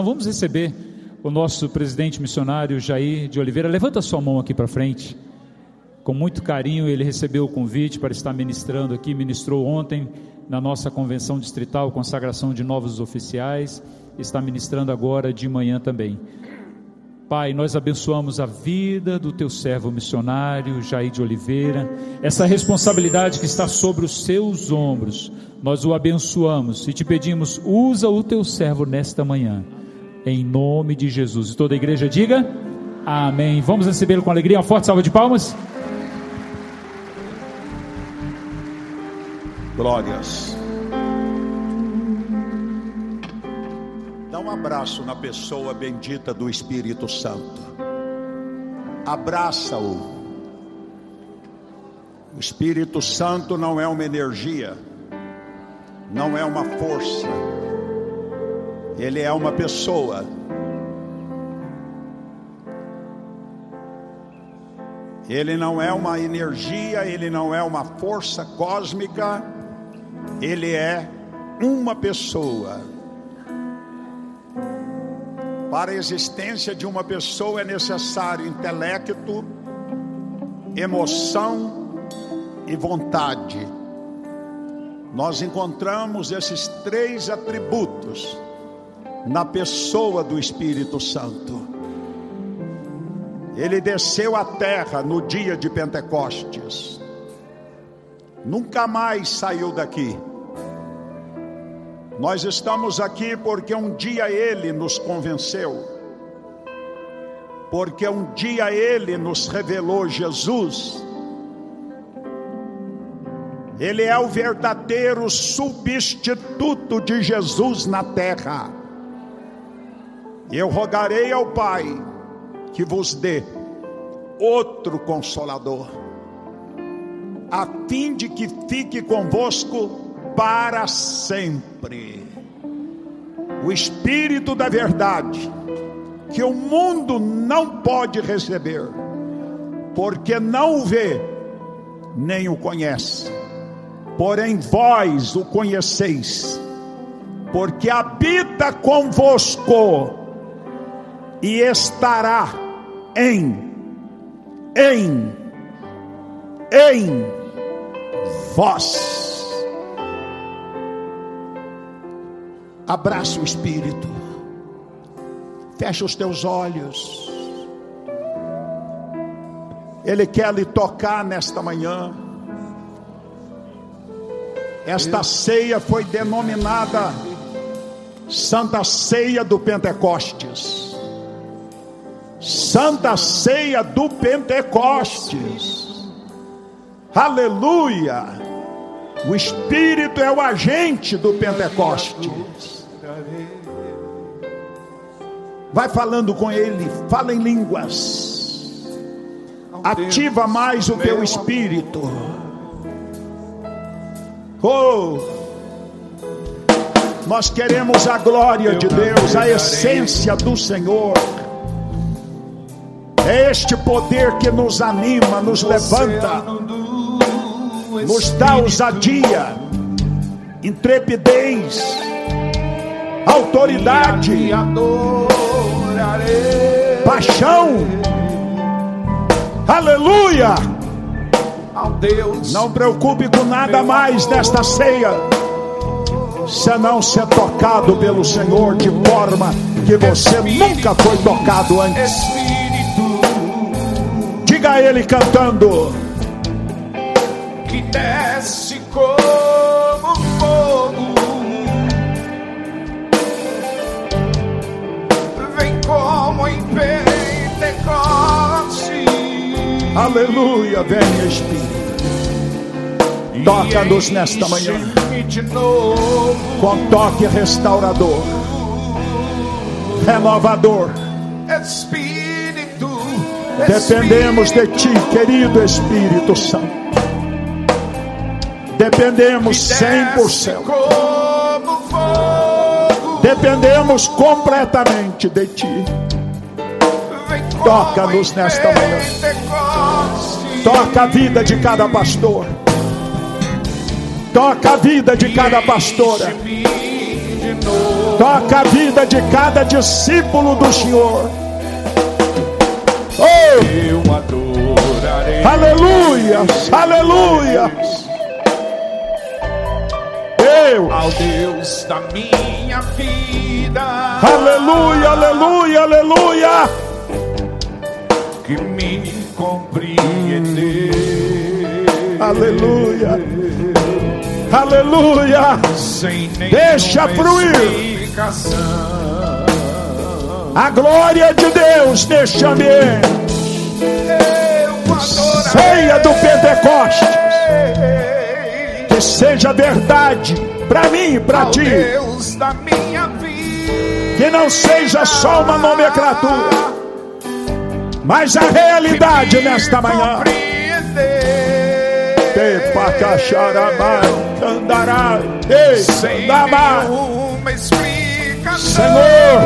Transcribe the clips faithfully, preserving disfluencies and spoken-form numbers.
Vamos receber o nosso presidente missionário Jair de Oliveira. Levanta sua mão aqui para frente. Com muito carinho ele recebeu o convite para estar ministrando aqui. Ministrou ontem na nossa convenção distrital, consagração de novos oficiais. Está ministrando agora de manhã também. Pai, nós abençoamos a vida do teu servo missionário Jair de Oliveira. Essa responsabilidade que está sobre os seus ombros, nós o abençoamos e te pedimos, usa o teu servo nesta manhã, em nome de Jesus. E toda a igreja diga amém. Vamos recebê-lo com alegria. Uma forte salva de palmas. Glórias. Dá um abraço na pessoa bendita do Espírito Santo. Abraça-o. O Espírito Santo não é uma energia, não é uma força. Ele é uma pessoa. Ele não é uma energia, ele não é uma força cósmica. Ele é uma pessoa. Para a existência de uma pessoa é necessário intelecto, emoção e vontade. Nós encontramos esses três atributos na pessoa do Espírito Santo. Ele desceu à terra no dia de Pentecostes. Nunca mais saiu daqui. Nós estamos aqui porque um dia Ele nos convenceu. Porque um dia Ele nos revelou Jesus. Ele é o verdadeiro substituto de Jesus na terra. Eu rogarei ao Pai que vos dê outro Consolador, a fim de que fique convosco para sempre. O Espírito da verdade, que o mundo não pode receber, porque não o vê, nem o conhece. Porém vós o conheceis, porque habita convosco e estará em, em, em vós. Abraça o Espírito. Fecha os teus olhos. Ele quer lhe tocar nesta manhã. Esta ceia foi denominada Santa Ceia do Pentecostes. Santa Ceia do Pentecostes. Aleluia. O Espírito é o agente do Pentecostes. Vai falando com Ele. Fala em línguas. Ativa mais o teu espírito. Oh, nós queremos a glória de Deus, a essência do Senhor. É este poder que nos anima, nos levanta, nos dá ousadia, intrepidez, autoridade, paixão. Aleluia! Não preocupe com nada mais nesta ceia, senão ser tocado pelo Senhor de forma que você nunca foi tocado antes. Diga a Ele cantando: que desce como fogo, vem como em Pentecoste. Aleluia, vem Espírito. Toca-nos nesta manhã com toque restaurador, renovador. Espírito, Dependemos de Ti, querido Espírito Santo. Dependemos cem por cento. Dependemos completamente de Ti. Toca-nos nesta manhã. Toca a vida de cada pastor. Toca a vida de cada pastora. Toca a vida de cada discípulo do Senhor. Oh! Eu adorarei. Aleluias, aleluias. Deus. Ao Deus da minha vida. Aleluia, aleluia, aleluia. Que me compreendeu. Aleluia, aleluia. Sem Deixa fluir a glória de Deus neste ambiente. Ceia do Pentecostes. Que seja verdade para mim e para ti. Deus da minha vida. Que não seja só uma nomenclatura, mas a realidade nesta manhã. Sem nenhuma explicação. Senhor,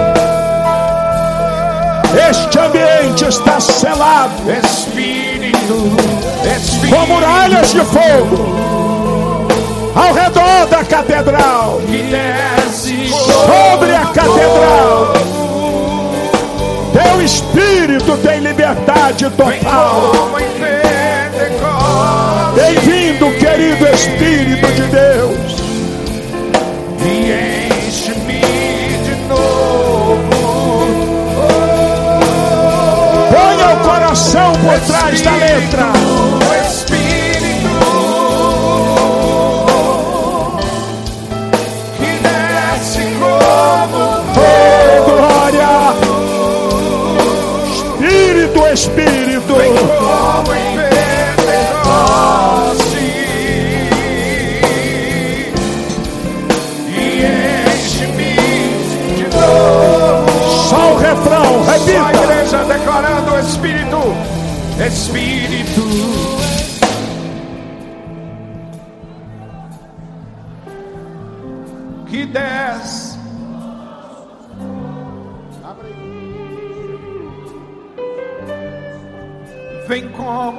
este ambiente está selado Espírito, Espírito, com muralhas de fogo ao redor da catedral, que desce sobre a catedral. Teu Espírito tem liberdade total. como em Pentecostes. Bem-vindo, querido Espírito de Deus. E enche-me de novo. Ponha o coração por trás da letra. Espírito, que desce como Oh, glória. Espírito, Espírito. como em Pentecostes. E enche-me de novo. Só o refrão, Só a repita. igreja declarando o Espírito, Espírito, que desce. Vem como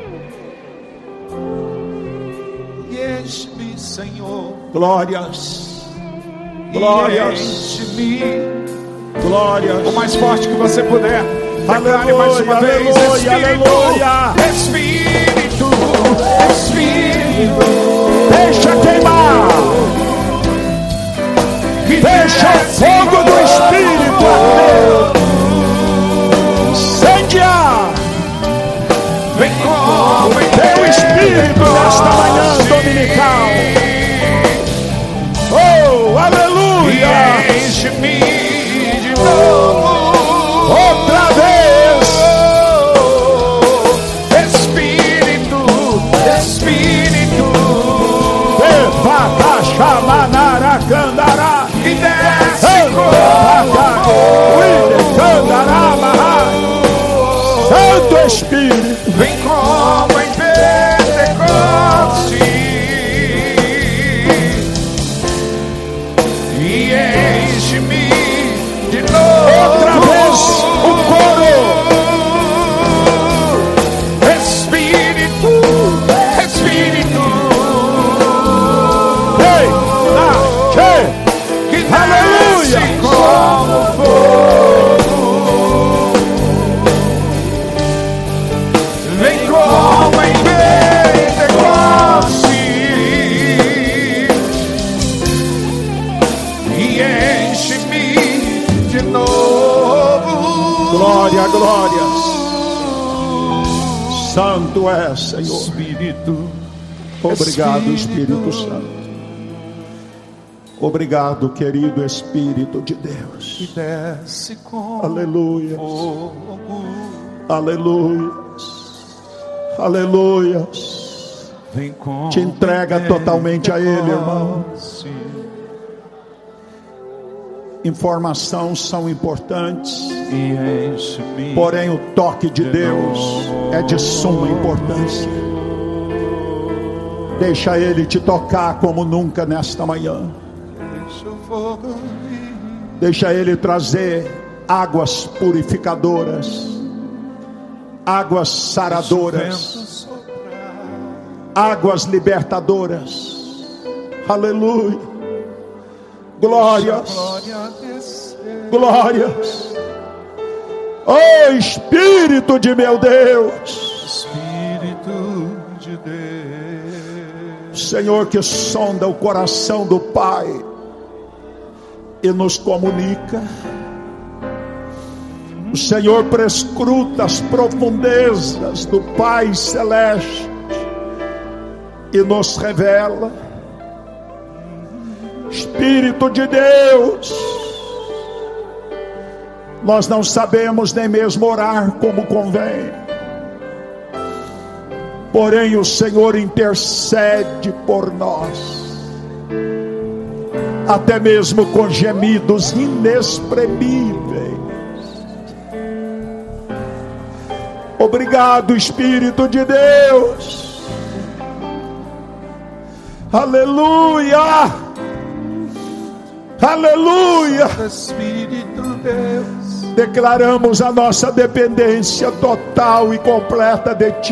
e enche-me, Senhor. Glórias, E glórias, enche-me. glórias. O mais forte que você puder. Declare Aleluia, mais uma vez. aleluia, Espírito, aleluia. Espírito, Espírito, Deixa queimar. que Deixa o desce fogo do Espírito arder. Incendiar. Vem como em Teu Espírito nesta manhã dominical. Oh, aleluia. E enche-me de novo. Outra vez. Espírito, Espírito, Evacaxamanaracandará. que desce Santo Espírito. vem como em Pentecostes. E enche-me de novo. Outra vez o coro. Espírito, Espírito, Ei, lá, ei. que Aleluia. desce como fogo. Vem como em Pentecostes. E enche-me de novo. Glória, glória. Santo é, Senhor. Espírito, Obrigado, Espírito Santo. Obrigado, querido Espírito de que Deus. desce como Aleluia. fogo. Aleluia. Aleluia. Vem como Te entrega em totalmente a Ele, irmão. Pentecostes. Informações são importantes, E enche-me. porém o toque de Deus é de suma importância. Deixa Ele te tocar como nunca nesta manhã. Deixa o fogo vir. Deixa Ele trazer águas purificadoras, águas saradoras, águas libertadoras. Aleluia. Glórias. Glória descer. Glórias. Oh Espírito de meu Deus. Espírito de Deus. Senhor, que sonda o coração do Pai e nos comunica. O Senhor prescruta as profundezas do Pai Celeste e nos revela. Espírito de Deus, nós não sabemos nem mesmo orar como convém, porém o Senhor intercede por nós, até mesmo com gemidos inexprimíveis. Obrigado, Espírito de Deus. Aleluia. Aleluia. Espírito Deus. Declaramos a nossa dependência total e completa de Ti.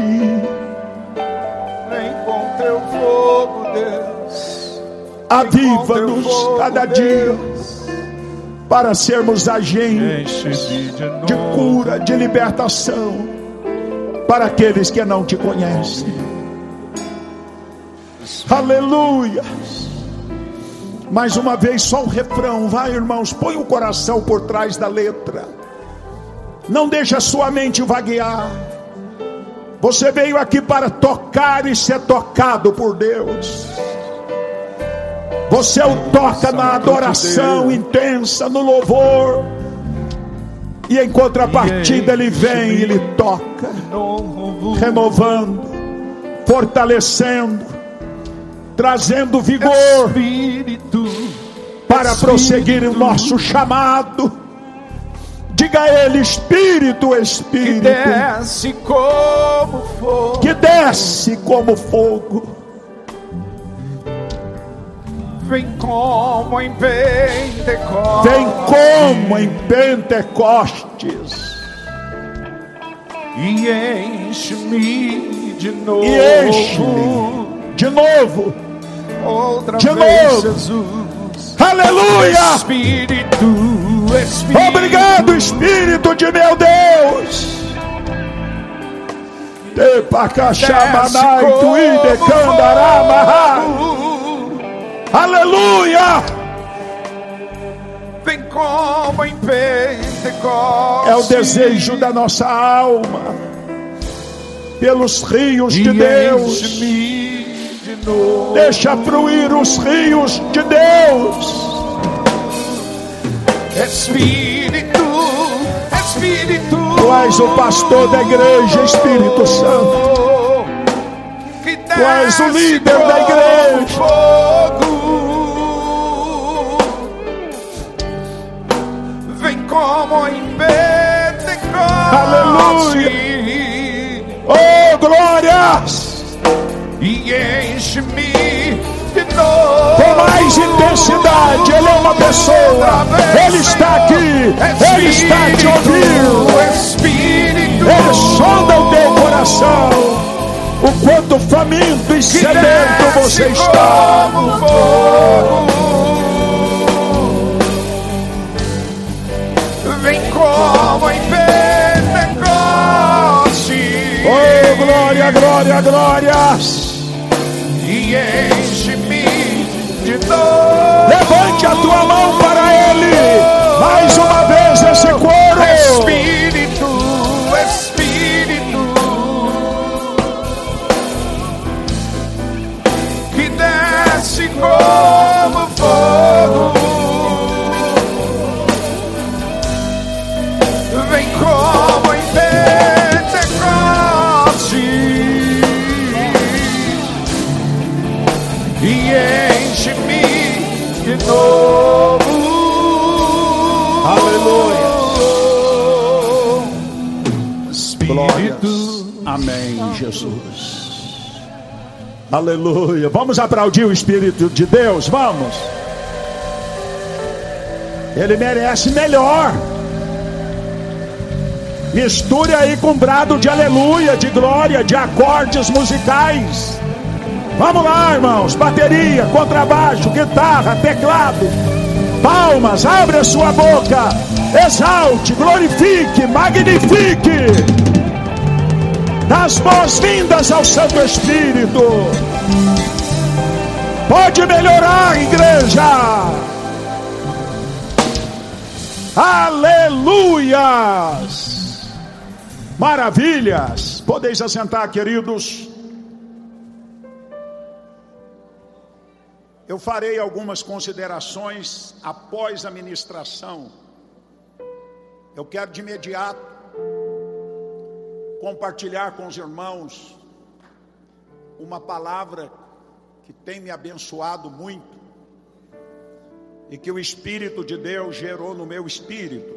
Vem com teu fogo, Deus. Aviva-nos cada dia para sermos agentes Enche-me de novo. de cura, de libertação para aqueles que não Te conhecem. Aleluia. Mais uma vez, só o refrão. Vai, irmãos, põe o coração por trás da letra. Não deixe a sua mente vaguear. Você veio aqui para tocar e ser tocado por Deus. Você o toca na adoração intensa, no louvor. E em contrapartida ele vem e lhe toca, renovando, fortalecendo, trazendo vigor para prosseguir o nosso chamado. Diga a ele: Espírito, Espírito, que desce como fogo, que desce como fogo. vem como em Pentecostes, Vem como em Pentecostes e enche-me de novo, e enche-me de novo, outra de vez, novo. Jesus. Aleluia. Espírito, Espírito. Obrigado, Espírito de meu Deus. Epacachamanaito idecandaramaha. Aleluia. Vem como em Pentecostes. É o desejo da nossa alma pelos rios de E Deus. enche-me de novo. Deixa fluir os rios de Deus. Espírito, Espírito. Tu és o pastor da igreja, Espírito Santo. Que Tu és o líder da desce igreja. como fogo. Vem como em Pentecostes. Aleluia. Oh, glórias. E enche-me de novo. Com mais intensidade. Ele é uma pessoa. Ele está aqui. Ele está te ouvindo. Espírito, Ele sonda o teu coração. O quanto faminto e sedento você está. como fogo. Vem como em Pentecostes. Oh, glória, glória, glórias. E enche-me de novo. Levante a tua mão para Ele. Mais uma vez esse coro. Espírito, Espírito, que desce como fogo. Vem como em Pentecostes e enche-me de novo. Aleluia. Espírito. Amém, Jesus. Aleluia. Vamos aplaudir o Espírito de Deus. Vamos. Ele merece melhor. Misture aí com brado de aleluia, de glória, de acordes musicais. Vamos lá, irmãos. Bateria, contrabaixo, guitarra, teclado. Palmas, abre a sua boca, exalte, glorifique, magnifique. Dá as boas-vindas ao Santo Espírito. Pode melhorar, igreja. Aleluias. Maravilhas. Podeis assentar, queridos. Eu farei algumas considerações após a ministração. Eu quero de imediato compartilhar com os irmãos uma palavra que tem me abençoado muito e que o Espírito de Deus gerou no meu espírito.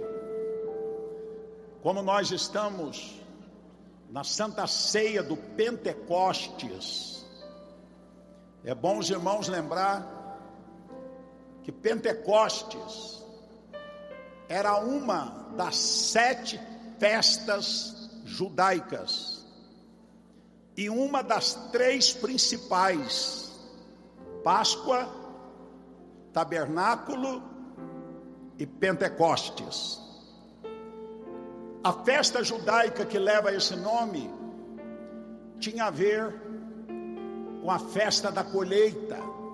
Como nós estamos na Santa Ceia do Pentecostes, é bom os irmãos lembrar que Pentecostes era uma das sete festas judaicas e uma das três principais: Páscoa, Tabernáculo e Pentecostes. A festa judaica que leva esse nome tinha a ver com a festa da colheita,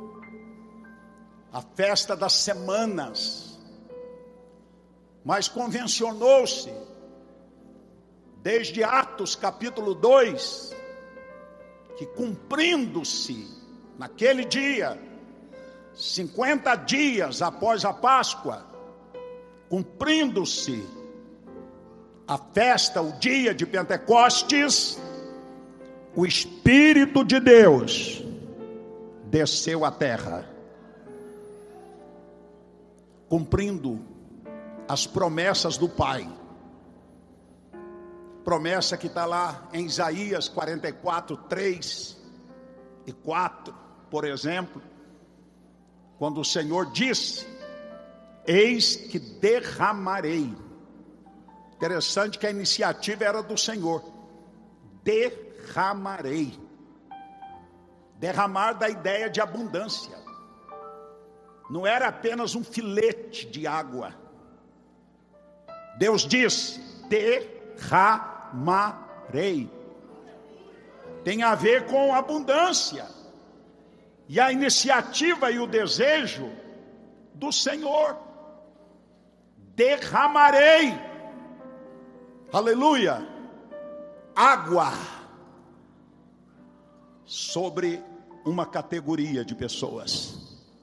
a festa das semanas, mas convencionou-se desde Atos capítulo dois que, cumprindo-se naquele dia, cinquenta dias após a Páscoa, cumprindo-se a festa, o dia de Pentecostes, o Espírito de Deus desceu à terra, cumprindo as promessas do Pai. Promessa que está lá em Isaías quarenta e quatro, três e quatro, por exemplo, quando o Senhor disse: eis que derramarei. Interessante que a iniciativa era do Senhor. Derramarei. Derramar da ideia de abundância. Não era apenas um filete de água. Deus disse: derramarei. Tem a ver com abundância. E a iniciativa e o desejo do Senhor. Derramarei. Aleluia. Água sobre uma categoria de pessoas.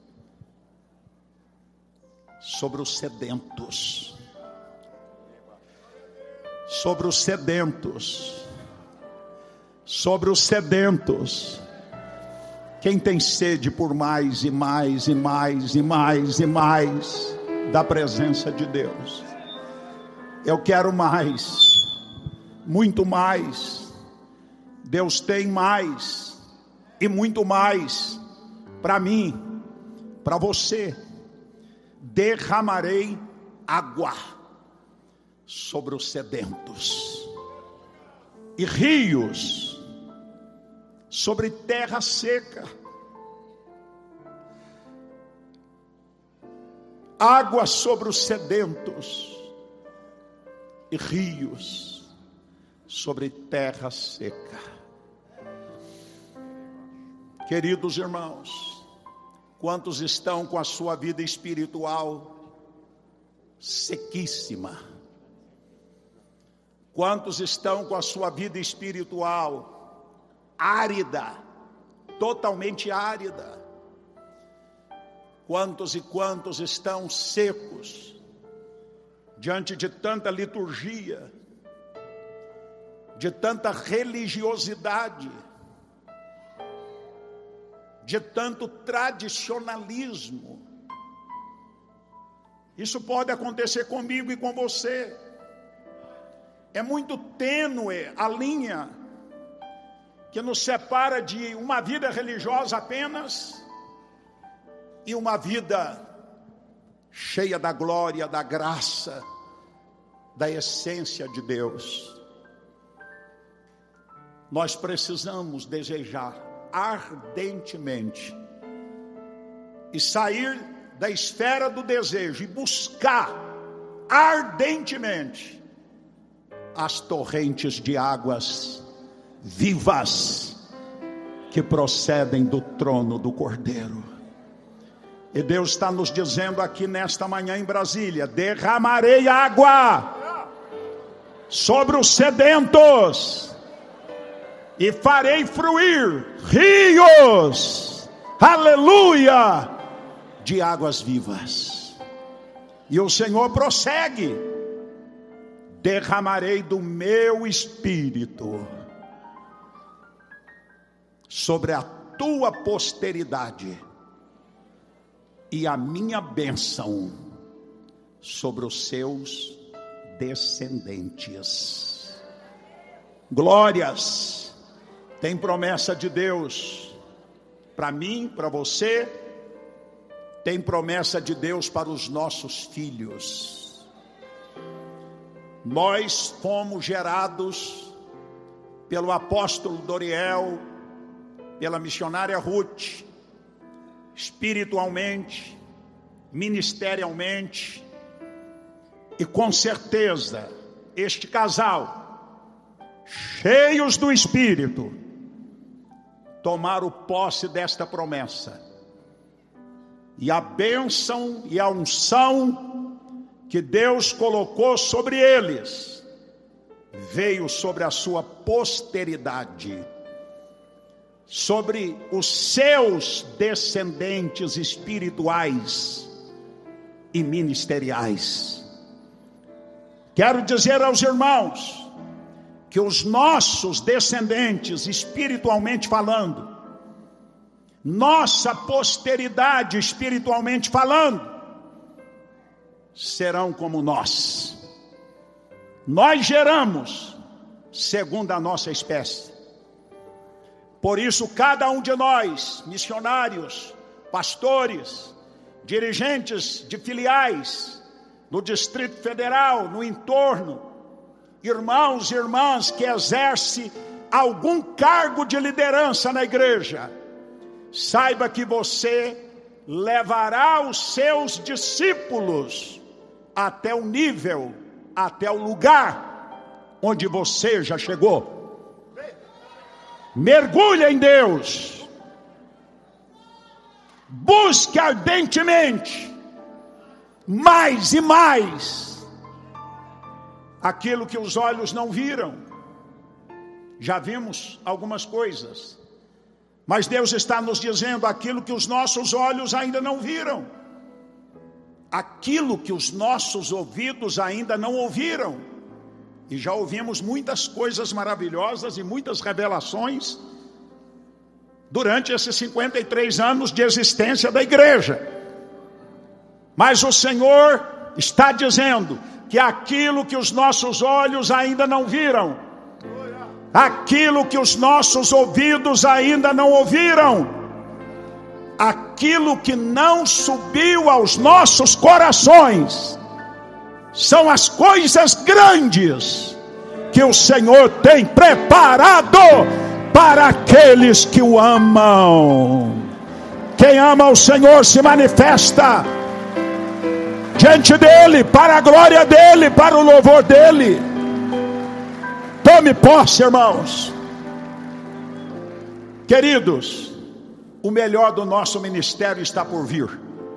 Sobre os sedentos. Sobre os sedentos. Sobre os sedentos. Quem tem sede por mais e mais e mais e mais e mais da presença de Deus? Eu quero mais, muito mais. Deus tem mais e muito mais para mim, para você. Derramarei água sobre os sedentos e rios sobre terra seca. Água sobre os sedentos e rios sobre terra seca. Queridos irmãos, quantos estão com a sua vida espiritual sequíssima? Quantos estão com a sua vida espiritual árida, totalmente árida? Quantos e quantos estão secos diante de tanta liturgia, de tanta religiosidade, de tanto tradicionalismo? Isso pode acontecer comigo e com você. É muito tênue a linha que nos separa de uma vida religiosa apenas e uma vida cheia da glória, da graça, da essência de Deus. Nós precisamos desejar ardentemente e sair da esfera do desejo e buscar ardentemente as torrentes de águas vivas que procedem do trono do Cordeiro. E Deus está nos dizendo aqui nesta manhã em Brasília: derramarei água sobre os sedentos e farei fluir rios, aleluia, de águas vivas. E o Senhor prossegue: derramarei do meu espírito sobre a tua posteridade e a minha bênção sobre os seus descendentes. Glórias! Tem promessa de Deus para mim, para você. Tem promessa de Deus para os nossos filhos. Nós fomos gerados pelo apóstolo Doriel, pela missionária Ruth, espiritualmente, ministerialmente, e com certeza este casal, cheios do Espírito, tomaram posse desta promessa, e a bênção e a unção que Deus colocou sobre eles veio sobre a sua posteridade, sobre os seus descendentes espirituais e ministeriais. Quero dizer aos irmãos que os nossos descendentes, espiritualmente falando, nossa posteridade espiritualmente falando, serão como nós. Nós geramos segundo a nossa espécie. Por isso, cada um de nós, missionários, pastores, dirigentes de filiais, no Distrito Federal, no entorno, irmãos e irmãs que exercem algum cargo de liderança na igreja, saiba que você levará os seus discípulos até o nível, até o lugar onde você já chegou. Mergulhe em Deus, busque ardentemente mais e mais aquilo que os olhos não viram. Já vimos algumas coisas, mas Deus está nos dizendo aquilo que os nossos olhos ainda não viram, aquilo que os nossos ouvidos ainda não ouviram. E já ouvimos muitas coisas maravilhosas e muitas revelações durante esses cinquenta e três anos de existência da igreja. Mas o Senhor está dizendo que aquilo que os nossos olhos ainda não viram, aquilo que os nossos ouvidos ainda não ouviram, aquilo que não subiu aos nossos corações, são as coisas grandes que o Senhor tem preparado para aqueles que o amam. Quem ama o Senhor se manifesta diante dele, para a glória dele, para o louvor dele. Tome posse, irmãos. Queridos, o melhor do nosso ministério está por vir.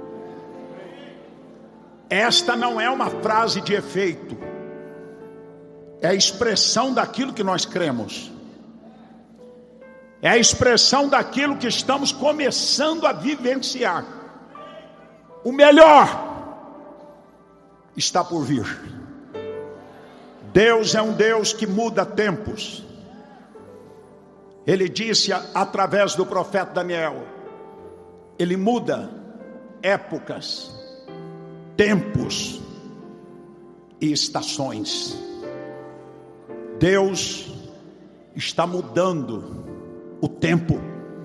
Esta não é uma frase de efeito, é a expressão daquilo que nós cremos, é a expressão daquilo que estamos começando a vivenciar. O melhor está por vir. Deus é um Deus que muda tempos. Ele disse através do profeta Daniel, ele muda épocas, tempos e estações. Deus está mudando o tempo,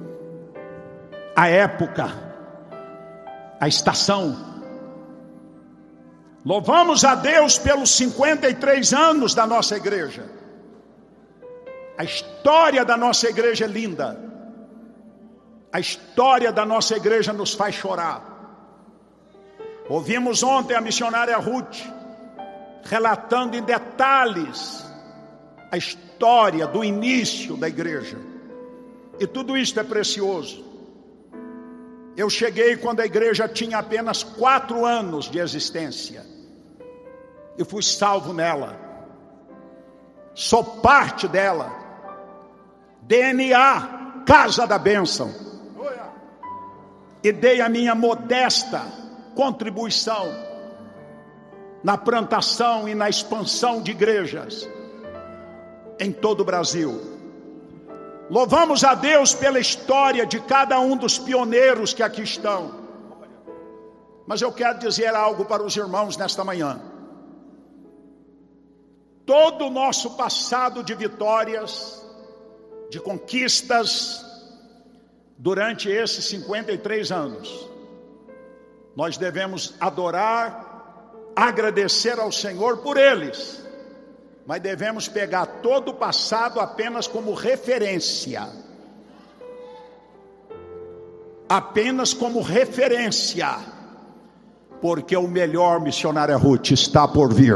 a época, a estação. Louvamos a Deus pelos cinquenta e três anos da nossa igreja. A história da nossa igreja é linda. A história da nossa igreja nos faz chorar. Ouvimos ontem a missionária Ruth relatando em detalhes a história do início da igreja. E tudo isso é precioso. Eu cheguei quando a igreja tinha apenas quatro anos de existência. E fui salvo nela. Sou parte dela. D N A, Casa da Bênção. E dei a minha modesta contribuição na plantação e na expansão de igrejas em todo o Brasil. Louvamos a Deus pela história de cada um dos pioneiros que aqui estão. Mas eu quero dizer algo para os irmãos nesta manhã. Todo o nosso passado de vitórias, de conquistas, durante esses cinquenta e três anos, nós devemos adorar, agradecer ao Senhor por eles, mas devemos pegar todo o passado apenas como referência. Apenas como referência, porque o melhor, missionária Ruth, está por vir.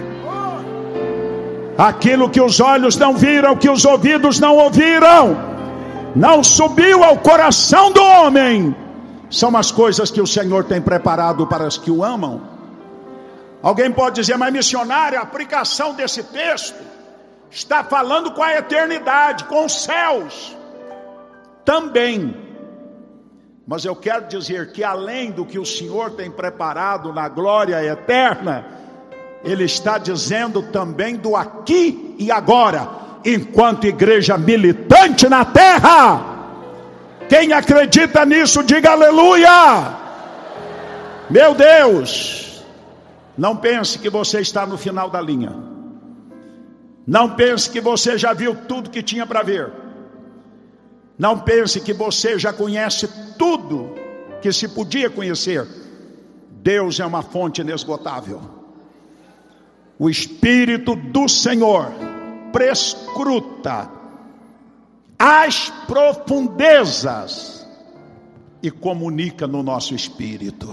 Aquilo que os olhos não viram, que os ouvidos não ouviram, não subiu ao coração do homem, são as coisas que o Senhor tem preparado para os que o amam. Alguém pode dizer, mas missionário, a aplicação desse texto está falando com a eternidade, com os céus. Também. Mas eu quero dizer que além do que o Senhor tem preparado na glória eterna, Ele está dizendo também do aqui e agora, enquanto igreja militante na terra. Quem acredita nisso, diga aleluia. Meu Deus, não pense que você está no final da linha. Não pense que você já viu tudo que tinha para ver. Não pense que você já conhece tudo que se podia conhecer. Deus é uma fonte inesgotável. O Espírito do Senhor prescruta as profundezas e comunica no nosso espírito.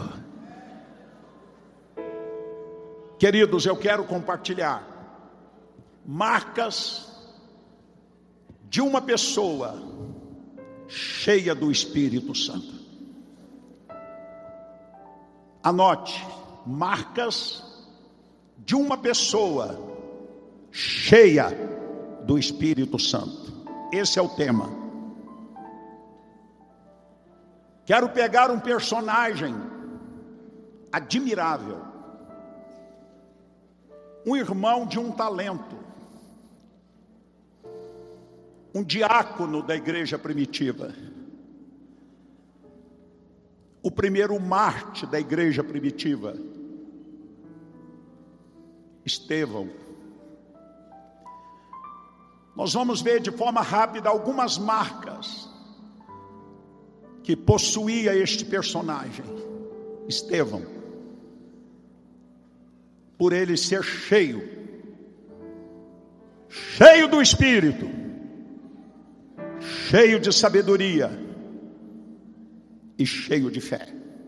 Queridos, eu quero compartilhar marcas de uma pessoa cheia do Espírito Santo. Anote, marcas de uma pessoa cheia do Espírito Santo. Esse é o tema. Quero pegar um personagem admirável, um irmão de um talento, um diácono da igreja primitiva, o primeiro mártir da igreja primitiva, Estevão. Nós vamos ver de forma rápida algumas marcas que possuía este personagem, Estevão. Por ele ser cheio, cheio do Espírito, cheio de sabedoria e cheio de fé.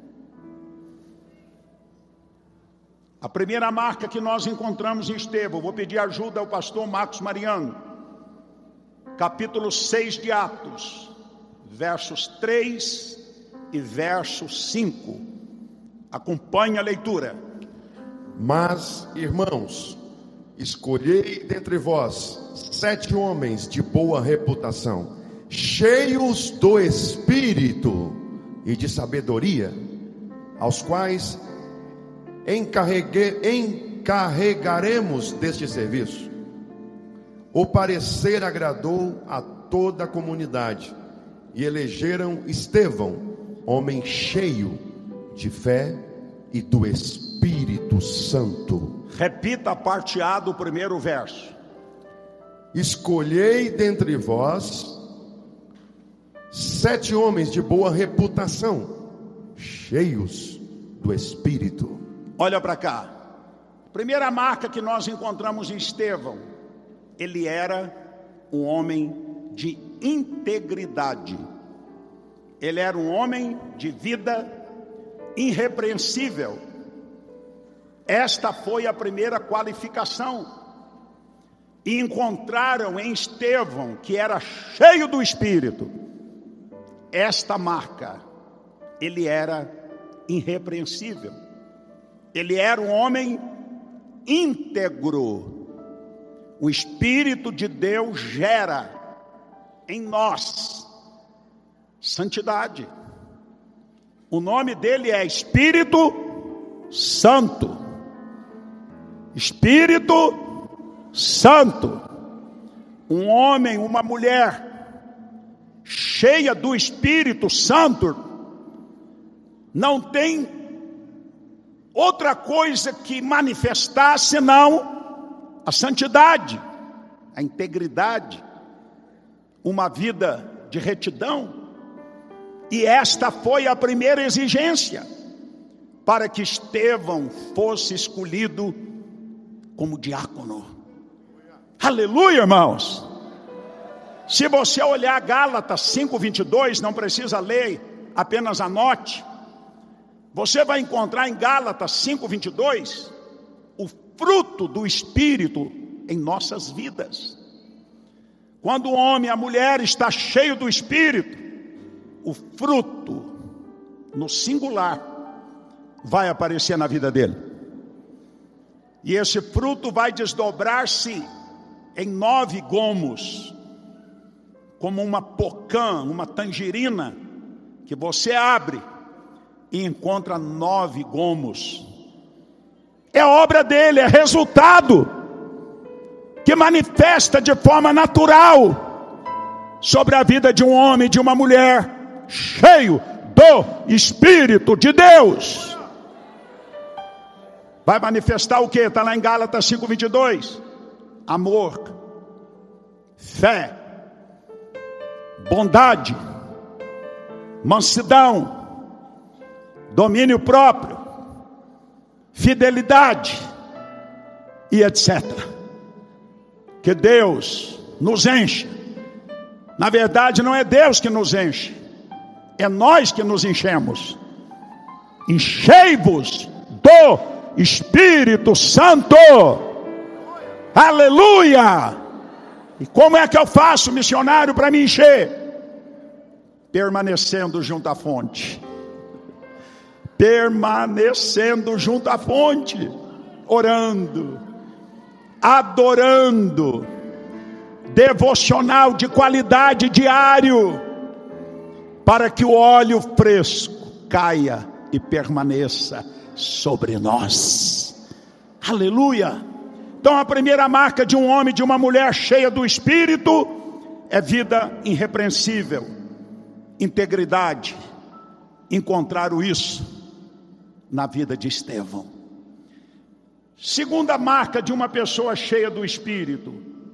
A primeira marca que nós encontramos em Estevão, vou pedir ajuda ao pastor Marcos Mariano, capítulo seis de Atos, versos três e verso cinco. Acompanhe a leitura. Mas, irmãos, escolhei dentre vós sete homens de boa reputação, cheios do Espírito e de sabedoria, aos quais encarregue, encarregaremos deste serviço. O parecer agradou a toda a comunidade, e elegeram Estevão, homem cheio de fé e do Espírito Santo. Repita a parte A do primeiro verso. Escolhei dentre vós sete homens de boa reputação, cheios do Espírito. Olha para cá. Primeira marca que nós encontramos em Estevão, ele era um homem de integridade. Ele era um homem de vida irrepreensível Esta foi a primeira qualificação. E encontraram em Estevão, que era cheio do Espírito, esta marca. Ele era irrepreensível. Ele era um homem íntegro. O Espírito de Deus gera em nós santidade. O nome dele é Espírito Santo. Espírito Santo. Um homem, uma mulher cheia do Espírito Santo não tem outra coisa que manifestar senão a santidade, a integridade, uma vida de retidão. E esta foi a primeira exigência para que Estevão fosse escolhido como diácono. Aleluia, irmãos. Se você olhar Gálatas cinco, vinte e dois, não precisa ler, apenas anote. Você vai encontrar em Gálatas cinco, vinte e dois o fruto do Espírito em nossas vidas. Quando o homem e a mulher está cheio do Espírito, o fruto no singular vai aparecer na vida dele. E esse fruto vai desdobrar-se em nove gomos, como uma pocã, uma tangerina, que você abre e encontra nove gomos. É obra dele, é resultado que manifesta de forma natural sobre a vida de um homem e de uma mulher cheio do Espírito de Deus. Vai manifestar o que? Está lá em Gálatas cinco, vinte e dois. Amor, fé, bondade, mansidão, domínio próprio, fidelidade e etcétera. Que Deus nos enche. Na verdade, não é Deus que nos enche, é nós que nos enchemos. Enchei-vos do Espírito Santo. Aleluia! E como é que eu faço, missionário, para me encher? Permanecendo junto à fonte. Permanecendo junto à fonte. Orando. Adorando. Devocional de qualidade diário. Para que o óleo fresco caia e permaneça sobre nós. Aleluia! Então a primeira marca de um homem e de uma mulher cheia do Espírito é vida irrepreensível, integridade. Encontraram isso na vida de Estevão. Segunda marca de uma pessoa cheia do Espírito: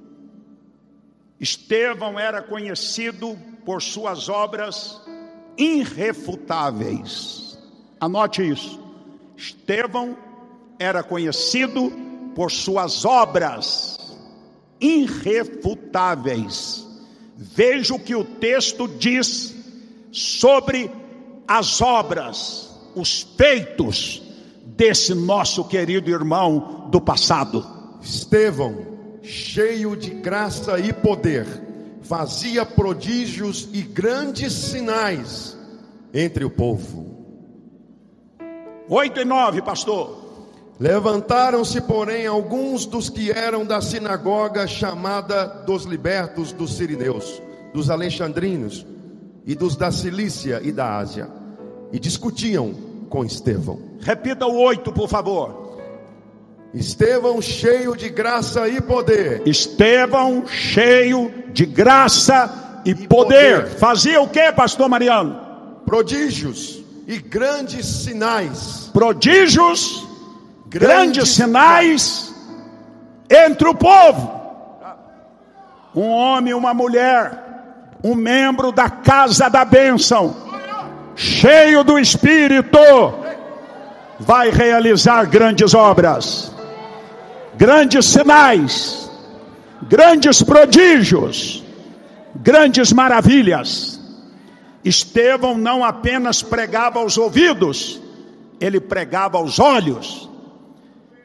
Estevão era conhecido por suas obras irrefutáveis. Anote isso. Estevão era conhecido por suas obras irrefutáveis. Veja o que o texto diz sobre as obras, os feitos desse nosso querido irmão do passado. Estevão, cheio de graça e poder, fazia prodígios e grandes sinais entre o povo. Oito e nove, pastor. Levantaram-se, porém, alguns dos que eram da sinagoga chamada dos libertos dos sirineus, dos alexandrinos e dos da Cilícia e da Ásia, e discutiam com Estevão. Repita o oito, por favor. Estevão, cheio de graça e poder. Estevão, cheio de graça e, e poder. poder. Fazia o que, pastor Mariano? Prodígios e grandes sinais. Prodígios, grandes, grandes sinais entre o povo. Um homem e uma mulher, um membro da casa da bênção, cheio do Espírito, vai realizar grandes obras, grandes sinais, grandes prodígios, grandes maravilhas. Estevão não apenas pregava aos ouvidos, ele pregava aos olhos.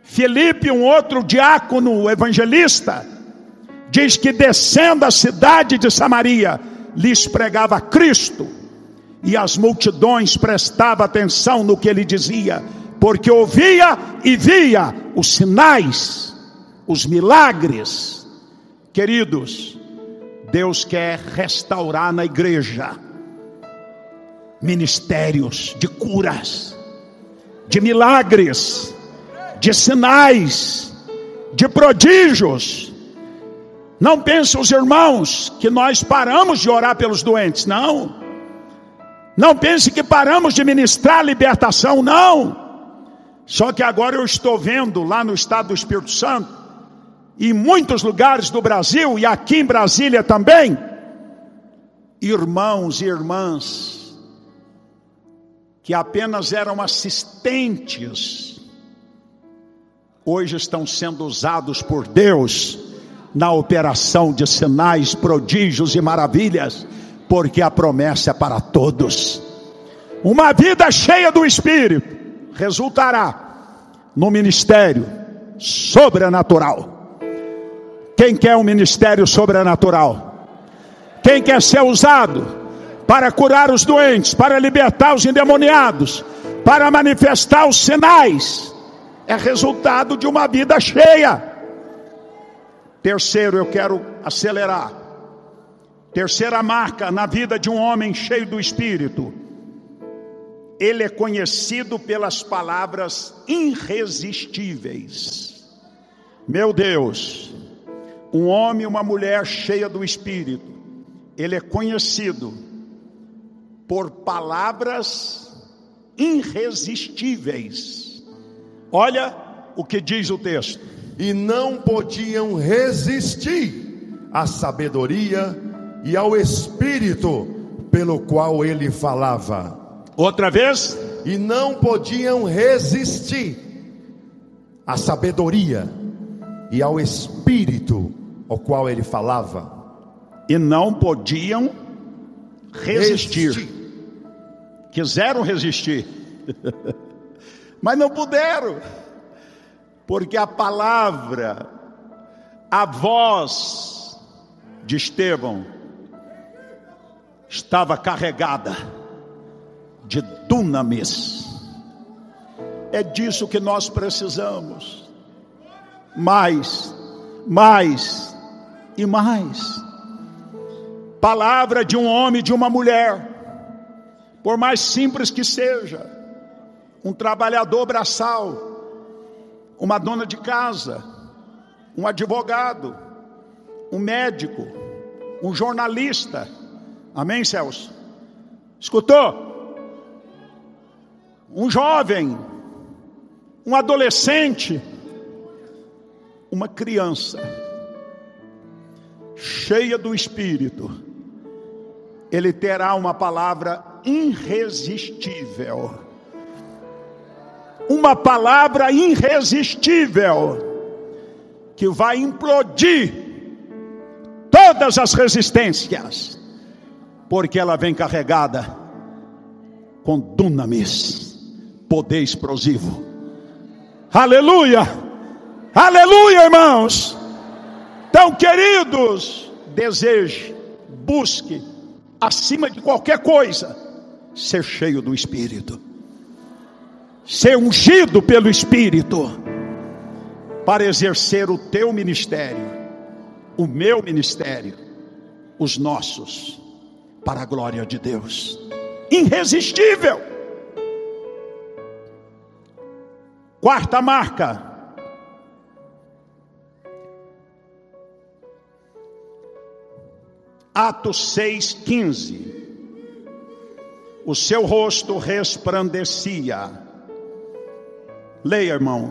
Filipe, um outro diácono evangelista, diz que descendo a cidade de Samaria, lhes pregava Cristo, e as multidões prestavam atenção no que ele dizia, porque ouvia e via os sinais, os milagres. Queridos, Deus quer restaurar na igreja ministérios de curas, de milagres, de sinais, de prodígios. Não pensem os irmãos que nós paramos de orar pelos doentes, não. Não pense que paramos de ministrar libertação, não. Só que agora eu estou vendo lá no estado do Espírito Santo, e em muitos lugares do Brasil, e aqui em Brasília também, irmãos e irmãs, que apenas eram assistentes, hoje estão sendo usados por Deus na operação de sinais, prodígios e maravilhas, porque a promessa é para todos. Uma vida cheia do Espírito resultará no ministério sobrenatural. Quem quer um ministério sobrenatural? Quem quer ser usado para curar os doentes, para libertar os endemoniados, para manifestar os sinais? É resultado de uma vida cheia. Terceiro, eu quero acelerar. Terceira marca na vida de um homem cheio do Espírito: ele é conhecido pelas palavras irresistíveis. Meu Deus, um homem e uma mulher cheia do Espírito, ele é conhecido por palavras irresistíveis. Olha o que diz o texto: e não podiam resistir à sabedoria e ao Espírito pelo qual ele falava. Outra vez. E não podiam resistir à sabedoria e ao Espírito ao qual ele falava. E não podiam resistir. resistir. Quiseram resistir, mas não puderam, porque a palavra, a voz de Estevão estava carregada de dunamis. É disso que nós precisamos. Mais, mais e mais. Palavra de um homem e de uma mulher, por mais simples que seja, um trabalhador braçal, uma dona de casa, um advogado, um médico, um jornalista. Amém, Celso? Escutou? Um jovem, um adolescente, uma criança cheia do Espírito, ele terá uma palavra irresistível. Uma palavra irresistível que vai implodir todas as resistências, porque ela vem carregada com dunamis, poder explosivo. Aleluia, aleluia, irmãos. Então, queridos, deseje, busque, acima de qualquer coisa, ser cheio do Espírito, ser ungido pelo Espírito, para exercer o teu ministério, o meu ministério, os nossos, para a glória de Deus. Irresistível. Quarta marca: Atos seis, quinze. O seu rosto resplandecia. Leia, irmão.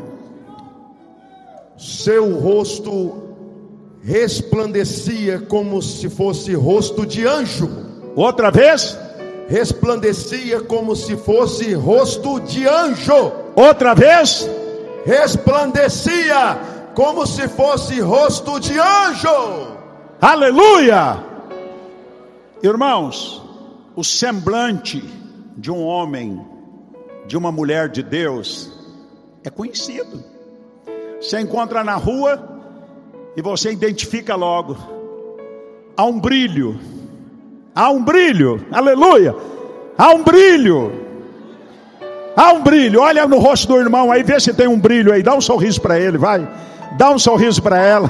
Seu rosto resplandecia como se fosse rosto de anjo. Outra vez. Resplandecia como se fosse rosto de anjo. Outra vez. Resplandecia como se fosse rosto de anjo. Aleluia! Irmãos, o semblante de um homem, de uma mulher de Deus, é conhecido. Você encontra na rua e você identifica logo. Há um brilho. Há um brilho. Aleluia. Há um brilho. Há um brilho. Olha no rosto do irmão aí, vê se tem um brilho aí. Dá um sorriso para ele, vai. Dá um sorriso para ela.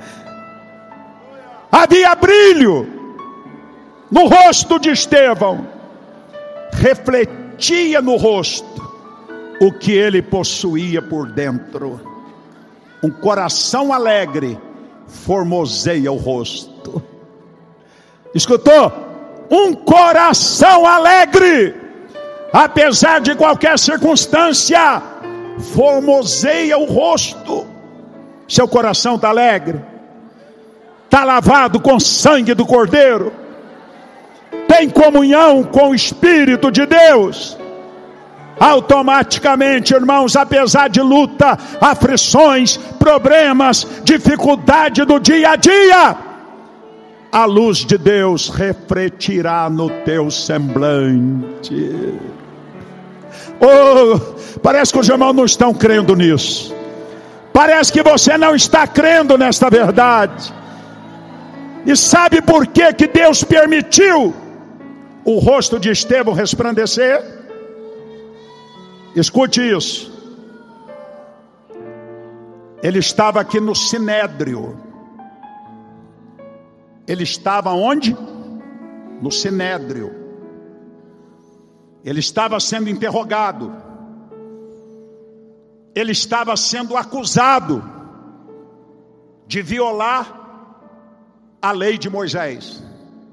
Havia brilho no rosto de Estevão. Refletia no rosto o que ele possuía por dentro. Um coração alegre formoseia o rosto. Escutou? Um coração alegre, apesar de qualquer circunstância, formoseia o rosto. Seu coração está alegre? Está lavado com sangue do Cordeiro? Tem comunhão com o Espírito de Deus? Automaticamente, irmãos, apesar de luta, aflições, problemas, dificuldade do dia a dia, a luz de Deus refletirá no teu semblante. Oh, parece que os irmãos não estão crendo nisso. Parece que você não está crendo nesta verdade. E sabe por que que Deus permitiu o rosto de Estevão resplandecer? Escute isso. Ele estava aqui no Sinédrio. Ele estava onde? No Sinédrio. Ele estava sendo interrogado. Ele estava sendo acusado de violar a lei de Moisés.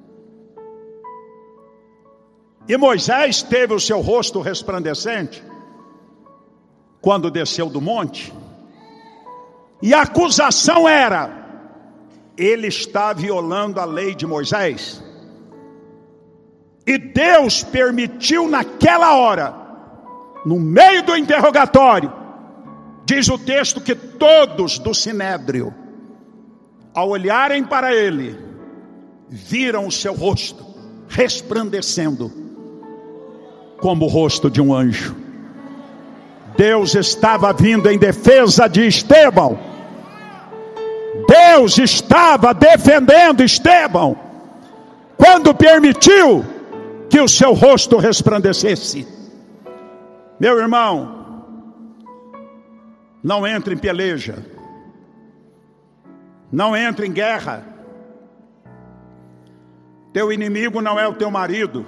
E Moisés teve o seu rosto resplandecente quando desceu do monte. E a acusação era: ele está violando a lei de Moisés. E Deus permitiu naquela hora, no meio do interrogatório, diz o texto que todos do Sinédrio, ao olharem para ele, viram o seu rosto resplandecendo como o rosto de um anjo. Deus estava vindo em defesa de Estevão. Deus estava defendendo Estevão quando permitiu que o seu rosto resplandecesse. Meu irmão, não entre em peleja, não entre em guerra. Teu inimigo não é o teu marido,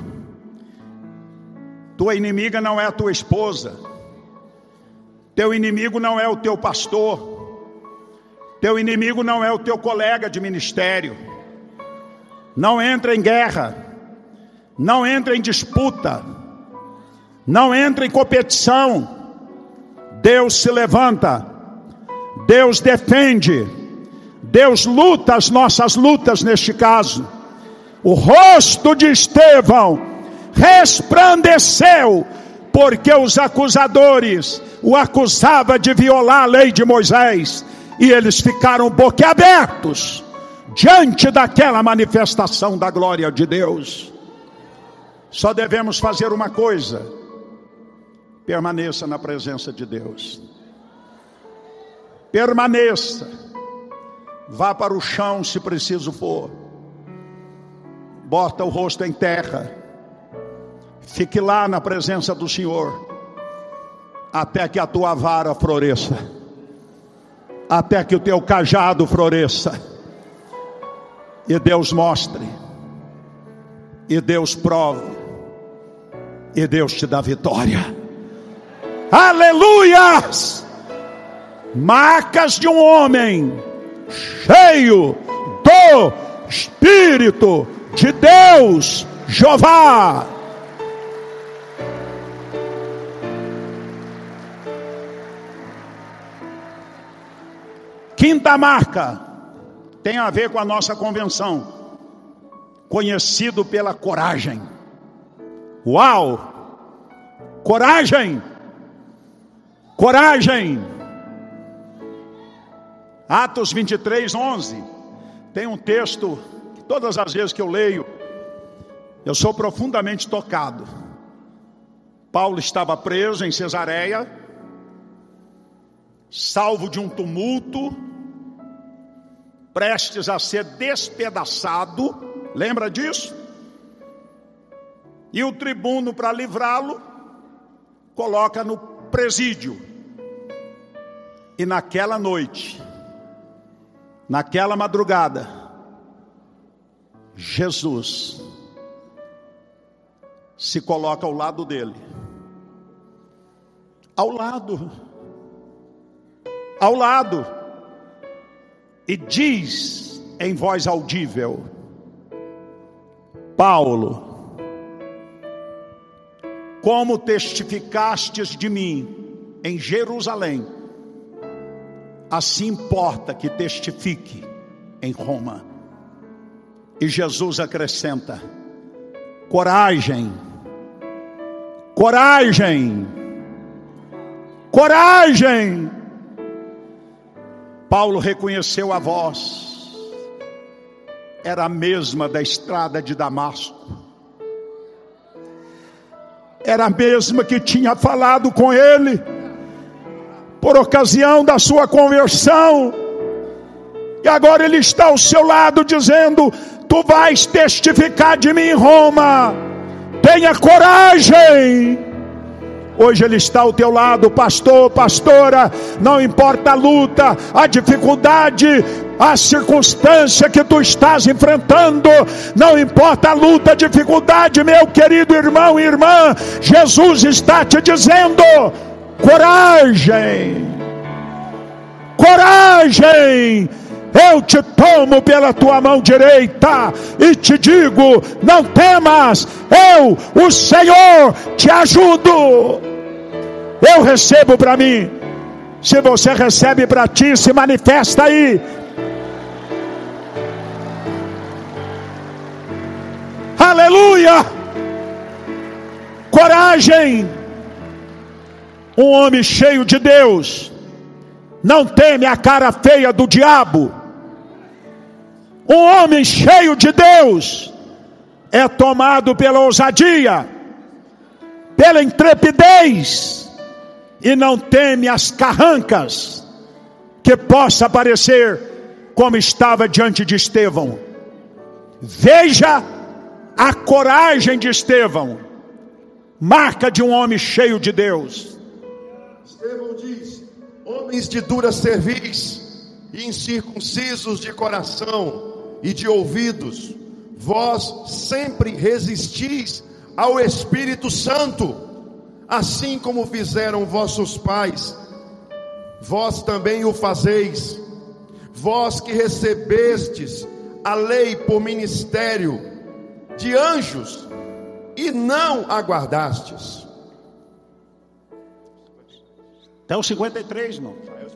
tua inimiga não é a tua esposa, teu inimigo não é o teu pastor, teu inimigo não é o teu colega de ministério. Não entra em guerra, não entra em disputa, não entra em competição. Deus se levanta, Deus defende, Deus luta as nossas lutas neste caso. O rosto de Estevão resplandeceu, porque os acusadores o acusavam de violar a lei de Moisés, e eles ficaram boquiabertos diante daquela manifestação da glória de Deus. Só devemos fazer uma coisa: permaneça na presença de Deus. Permaneça. Vá para o chão se preciso for. Bota o rosto em terra. Fique lá na presença do Senhor, até que a tua vara floresça, até que o teu cajado floresça, e Deus mostre, e Deus prove, e Deus te dá vitória. Aleluias! Marcas de um homem cheio do Espírito de Deus, Jeová. Quinta marca tem a ver com a nossa convenção, conhecido pela coragem. Uau! Coragem! Coragem! Atos vinte e três, onze. Tem um texto que todas as vezes que eu leio, eu sou profundamente tocado. Paulo estava preso em Cesareia. salvo de um tumulto, prestes a ser despedaçado, lembra disso? E o tribuno, para livrá-lo, coloca no presídio. E naquela noite, naquela madrugada, Jesus se coloca ao lado dele. Ao lado. Ao lado. E diz em voz audível: Paulo, como testificastes de mim em Jerusalém, assim importa que testifique em Roma. E Jesus acrescenta: coragem, coragem, coragem. Paulo reconheceu a voz, era a mesma da estrada de Damasco, era a mesma que tinha falado com ele por ocasião da sua conversão. E agora ele está ao seu lado dizendo: tu vais testificar de mim em Roma, tenha coragem. Hoje ele está ao teu lado, pastor, pastora. Não importa a luta, a dificuldade, a circunstância que tu estás enfrentando, não importa a luta, a dificuldade, meu querido irmão e irmã, Jesus está te dizendo: coragem, coragem. Eu te tomo pela tua mão direita e te digo: não temas, eu, o Senhor, te ajudo. Eu recebo para mim. Se você recebe para ti, se manifesta aí. Aleluia! Coragem. Um homem cheio de Deus não teme a cara feia do diabo. Um homem cheio de Deus é tomado pela ousadia, pela intrepidez, e não teme as carrancas que possa aparecer, como estava diante de Estevão. Veja a coragem de Estevão, marca de um homem cheio de Deus. Estevão diz: homens de dura cerviz, incircuncisos de coração e de ouvidos, vós sempre resistis ao Espírito Santo, assim como fizeram vossos pais, vós também o fazeis. Vós que recebestes a lei por ministério de anjos e não aguardastes. Até o cinquenta e três, não.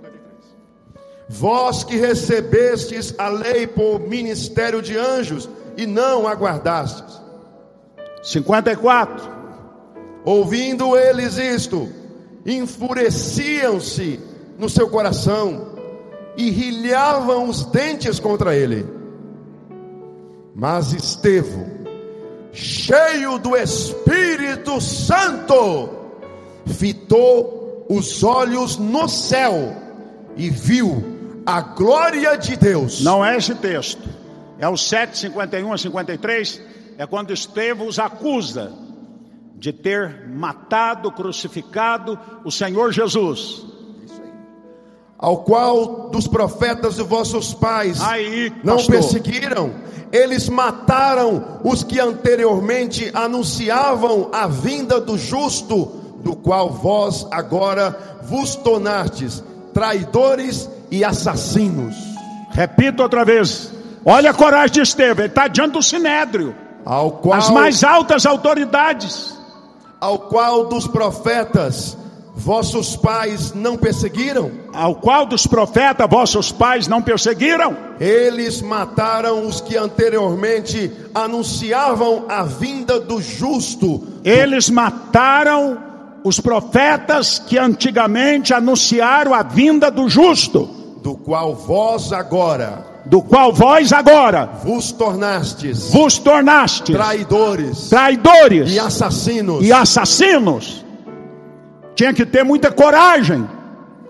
Vós que recebestes a lei por ministério de anjos e não aguardastes. cinquenta e quatro. Ouvindo eles isto, enfureciam-se no seu coração e rilhavam os dentes contra ele. Mas Estevão, cheio do Espírito Santo, fitou os olhos no céu e viu a glória de Deus. Não é esse texto, é o sete, cinquenta e um a cinquenta e três. É quando Estevão os acusa de ter matado, crucificado o Senhor Jesus. Isso aí. Ao qual dos profetas de vossos pais aí, não pastor, perseguiram, eles mataram os que anteriormente anunciavam a vinda do justo, do qual vós agora vos tornastes traidores e assassinos. Repito outra vez, olha a coragem de Estevão, ele está diante do sinédrio, ao qual, as mais altas autoridades, ao qual dos profetas vossos pais não perseguiram, ao qual dos profetas vossos pais não perseguiram, eles mataram os que anteriormente anunciavam a vinda do justo, eles mataram os profetas que antigamente anunciaram a vinda do justo, do qual vós agora, do qual vós agora vos tornastes, vos tornastes traidores, traidores e assassinos. E assassinos. Tinha que ter muita coragem.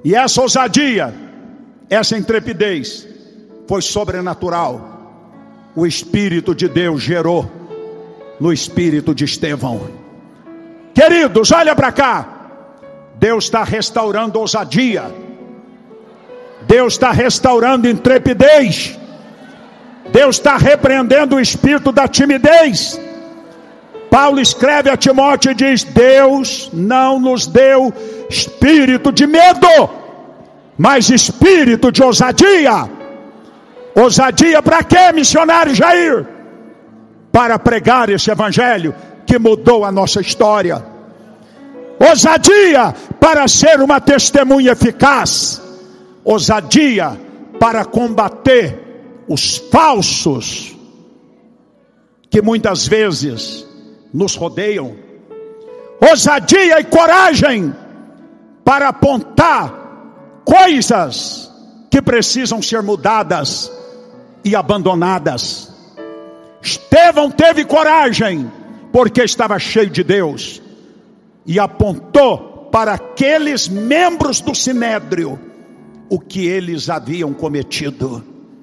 E essa ousadia, essa intrepidez foi sobrenatural. O Espírito de Deus gerou no espírito de Estevão. Queridos, olha para cá. Deus está restaurando ousadia. Deus está restaurando intrepidez. Deus está repreendendo o espírito da timidez. Paulo escreve a Timóteo e diz: Deus não nos deu espírito de medo, mas espírito de ousadia. Ousadia para quê, missionário Jair? Para pregar esse evangelho que mudou a nossa história. Ousadia para ser uma testemunha eficaz. Ousadia para combater os falsos que muitas vezes nos rodeiam. Ousadia e coragem para apontar coisas que precisam ser mudadas e abandonadas. Estevão teve coragem porque estava cheio de Deus e apontou para aqueles membros do sinédrio o que eles haviam cometido.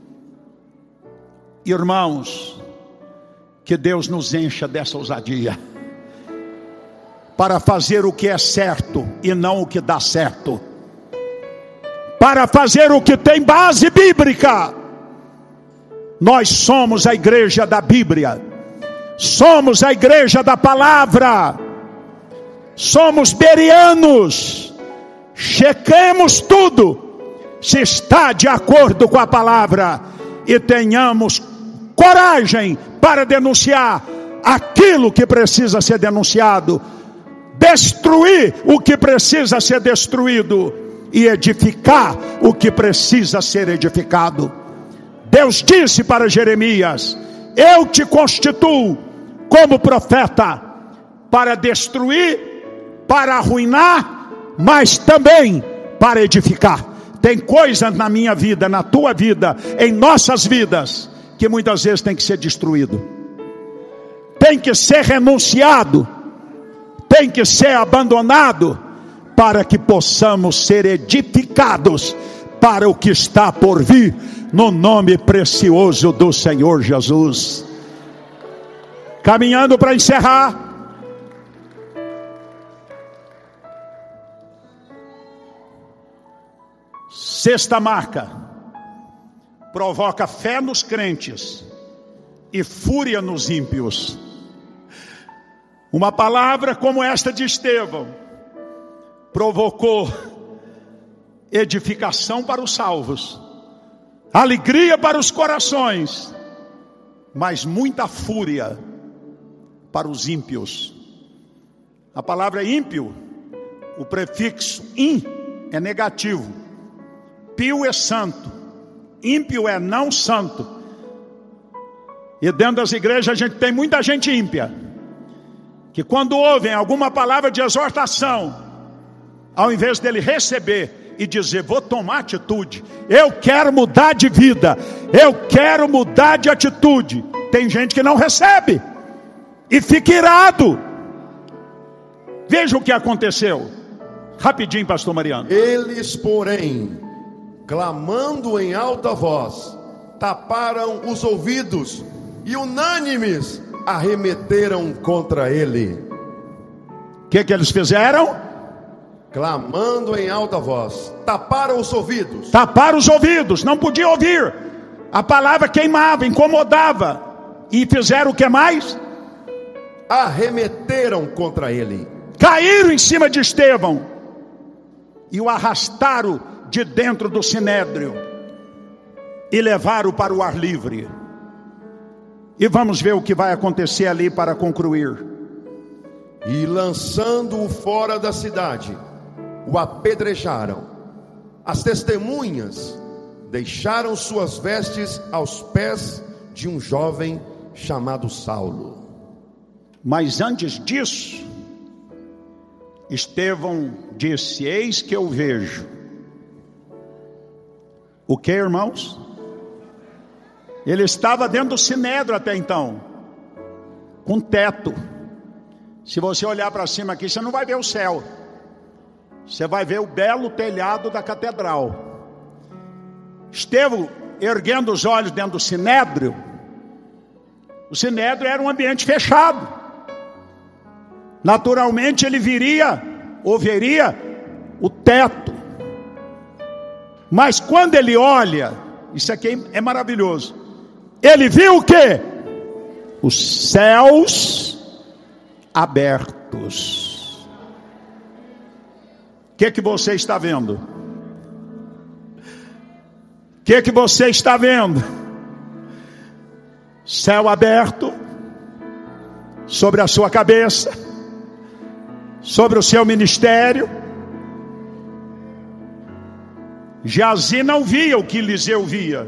Irmãos, que Deus nos encha dessa ousadia para fazer o que é certo e não o que dá certo, para fazer o que tem base bíblica. Nós somos a igreja da Bíblia, somos a igreja da palavra, somos bereanos. Chequemos tudo se está de acordo com a palavra e tenhamos coragem para denunciar aquilo que precisa ser denunciado, destruir o que precisa ser destruído e edificar o que precisa ser edificado. Deus disse para Jeremias: eu te constituo como profeta para destruir, para arruinar, mas também para edificar. Tem coisas na minha vida, na tua vida, em nossas vidas, que muitas vezes tem que ser destruído, tem que ser renunciado, tem que ser abandonado, para que possamos ser edificados para o que está por vir, no nome precioso do Senhor Jesus. Caminhando para encerrar, sexta marca: provoca fé nos crentes e fúria nos ímpios. Uma palavra como esta de Estevão provocou edificação para os salvos, alegria para os corações, mas muita fúria para os ímpios. A palavra ímpio, o prefixo in é negativo, pio é santo, ímpio é não santo. E dentro das igrejas a gente tem muita gente ímpia, que quando ouvem alguma palavra de exortação, ao invés dele receber e dizer: vou tomar atitude, eu quero mudar de vida, eu quero mudar de atitude, tem gente que não recebe e fica irado. Veja o que aconteceu rapidinho, pastor Mariano. Eles, porém, clamando em alta voz, taparam os ouvidos e unânimes arremeteram contra ele. O que que eles fizeram? Clamando em alta voz, taparam os ouvidos. Taparam os ouvidos, não podia ouvir. A palavra queimava, incomodava. E fizeram o que mais? Arremeteram contra ele. Caíram em cima de Estevão e o arrastaram de dentro do sinédrio e levaram para o ar livre. E vamos ver o que vai acontecer ali para concluir. E lançando-o fora da cidade, o apedrejaram. As testemunhas deixaram suas vestes aos pés de um jovem chamado Saulo. Mas antes disso, Estevão disse: eis que eu vejo. O que, irmãos? Ele estava dentro do sinédrio até então, com teto. Se você olhar para cima aqui, você não vai ver o céu. você vai ver o belo telhado da catedral. Estevão, erguendo os olhos dentro do sinédrio, o sinédrio era um ambiente fechado. Naturalmente ele viria, ou veria, o teto. Mas quando ele olha, isso aqui é maravilhoso, ele viu o quê? Os céus abertos. O que que você está vendo? O que que você está vendo? Céu aberto sobre a sua cabeça, sobre o seu ministério. Geazi não via o que Eliseu via.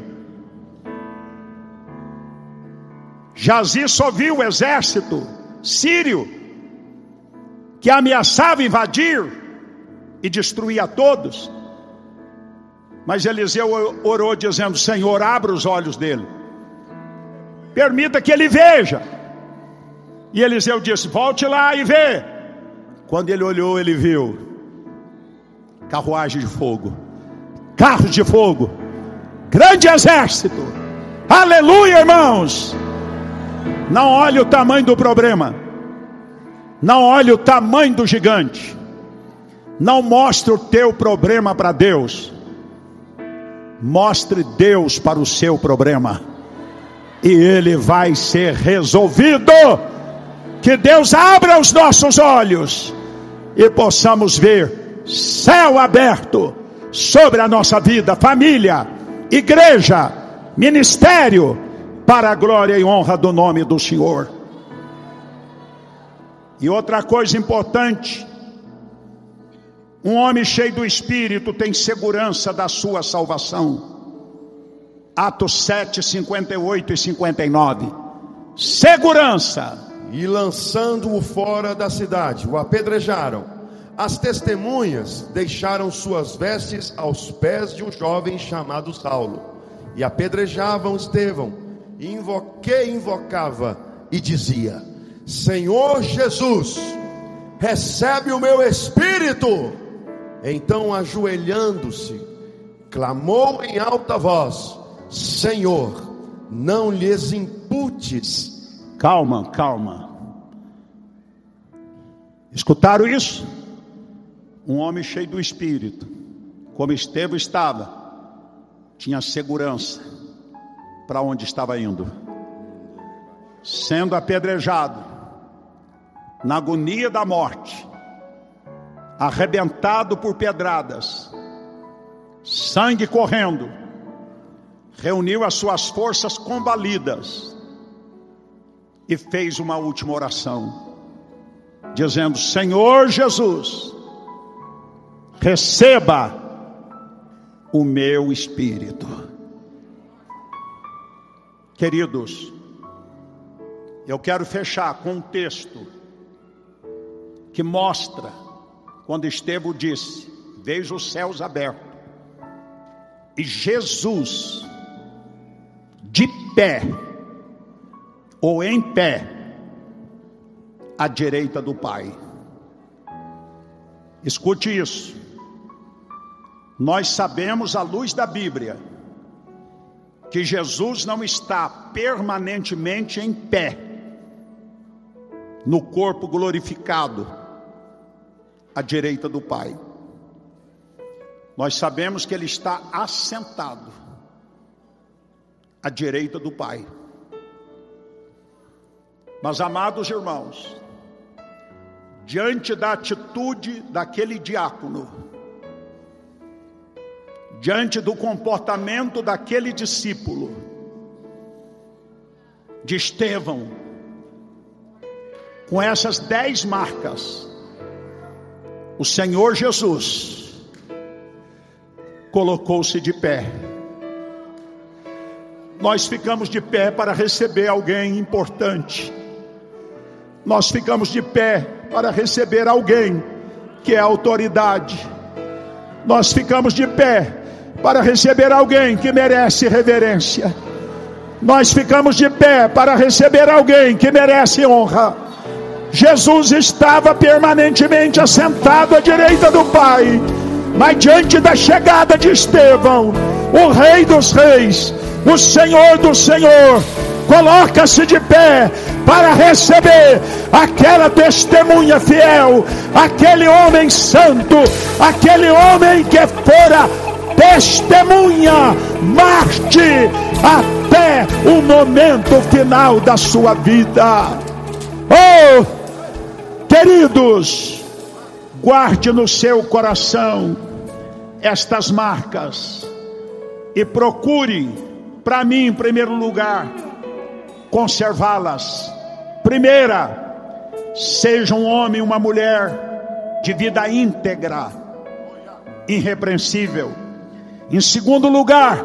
Geazi só viu o exército sírio que ameaçava invadir e destruir a todos. Mas Eliseu orou dizendo: Senhor, abra os olhos dele, permita que ele veja. E Eliseu disse: volte lá e vê. Quando ele olhou, ele viu carruagem de fogo, carros de fogo, grande exército. Aleluia, irmãos. Não olhe o tamanho do problema, não olhe o tamanho do gigante, não mostre o teu problema para Deus, mostre Deus para o seu problema, e ele vai ser resolvido. Que Deus abra os nossos olhos e possamos ver céu aberto sobre a nossa vida, família, igreja, ministério, para a glória e honra do nome do Senhor. E outra coisa importante, um homem cheio do Espírito tem segurança da sua salvação. Atos sete, cinquenta e oito e cinquenta e nove. Segurança. E lançando-o fora da cidade, o apedrejaram. As testemunhas deixaram suas vestes aos pés de um jovem chamado Saulo, e apedrejavam Estevão, e invo- que invocava e dizia: Senhor Jesus, recebe o meu espírito. Então, ajoelhando-se, clamou em alta voz: Senhor, não lhes imputes. Calma, calma. Escutaram isso? Um homem cheio do Espírito, como Estevão estava, tinha segurança para onde estava indo. Sendo apedrejado, na agonia da morte, arrebentado por pedradas, sangue correndo, reuniu as suas forças combalidas e fez uma última oração, dizendo: Senhor Jesus, receba o meu espírito. Queridos, eu quero fechar com um texto que mostra quando Estevão disse: vejo os céus abertos e Jesus de pé ou em pé à direita do Pai. Escute isso. Nós sabemos, à luz da Bíblia, que Jesus não está permanentemente em pé no corpo glorificado à direita do Pai. Nós sabemos que Ele está assentado à direita do Pai. Mas, amados irmãos, diante da atitude daquele diácono, diante do comportamento daquele discípulo, de Estevão, com essas dez marcas, o Senhor Jesus colocou-se de pé. Nós ficamos de pé para receber alguém importante. Nós ficamos de pé para receber alguém que é autoridade. Nós ficamos de pé para receber alguém que merece reverência. Nós ficamos de pé para receber alguém que merece honra. Jesus estava permanentemente assentado à direita do Pai. Mas diante da chegada de Estevão, o Rei dos Reis, o Senhor do Senhor, coloca-se de pé para receber aquela testemunha fiel, aquele homem santo, aquele homem que fora testemunha, Marte, até o momento final da sua vida. Oh, queridos, guarde no seu coração estas marcas e procure, para mim, em primeiro lugar, conservá-las. Primeira, seja um homem, uma mulher de vida íntegra, irrepreensível. Em segundo lugar,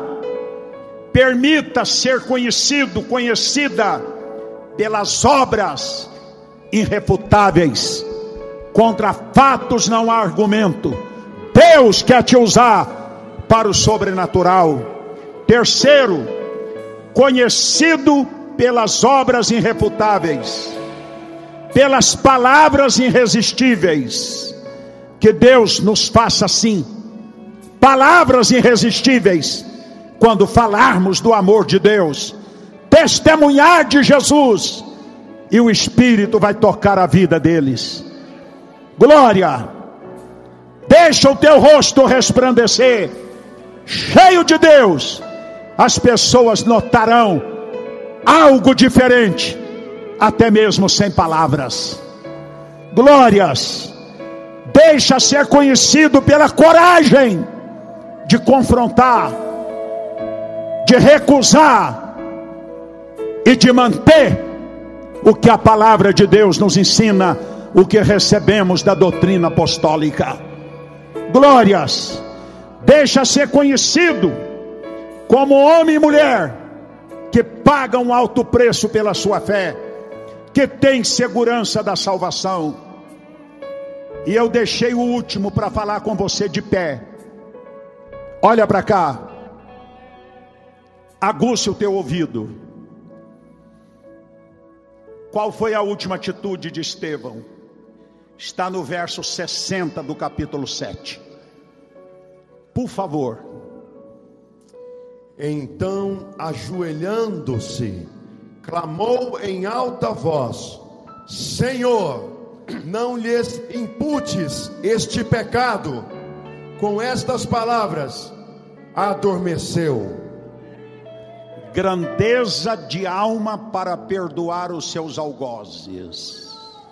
permita ser conhecido, conhecida pelas obras irrefutáveis. Contra fatos não há argumento. Deus quer te usar para o sobrenatural. Terceiro, conhecido pelas obras irrefutáveis, pelas palavras irresistíveis. Que Deus nos faça assim, palavras irresistíveis, quando falarmos do amor de Deus, testemunhar de Jesus, e o Espírito vai tocar a vida deles. Glória! Deixa o teu rosto resplandecer, cheio de Deus. As pessoas notarão algo diferente, até mesmo sem palavras. Glórias! Deixa ser conhecido pela coragem de confrontar, de recusar e de manter o que a palavra de Deus nos ensina, o que recebemos da doutrina apostólica. Glórias! Deixa ser conhecido como homem e mulher que pagam um alto preço pela sua fé, que tem segurança da salvação. E eu deixei o último para falar com você de pé. Olha para cá, aguce o teu ouvido. Qual foi a última atitude de Estevão? Está no verso sessenta do capítulo sete. Por favor. Então, ajoelhando-se, clamou em alta voz: Senhor, não lhes imputes este pecado. Com estas palavras, adormeceu. Grandeza de alma para perdoar os seus algozes.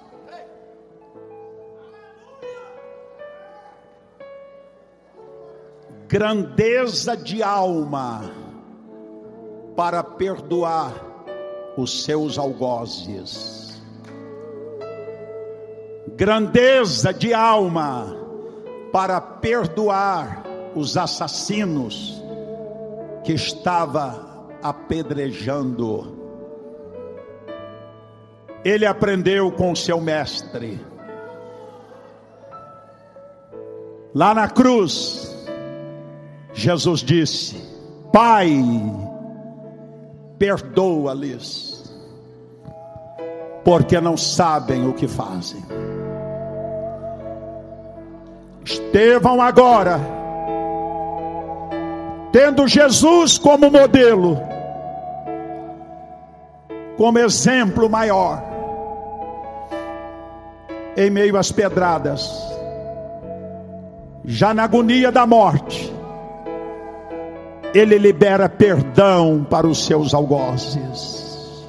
Grandeza de alma para perdoar os seus algozes. Grandeza de alma para perdoar os assassinos que estava apedrejando. Ele aprendeu com seu mestre. Lá na cruz, Jesus disse: Pai, perdoa-lhes, porque não sabem o que fazem. Estevão agora, tendo Jesus como modelo, como exemplo maior, em meio às pedradas, já na agonia da morte, ele libera perdão para os seus algozes.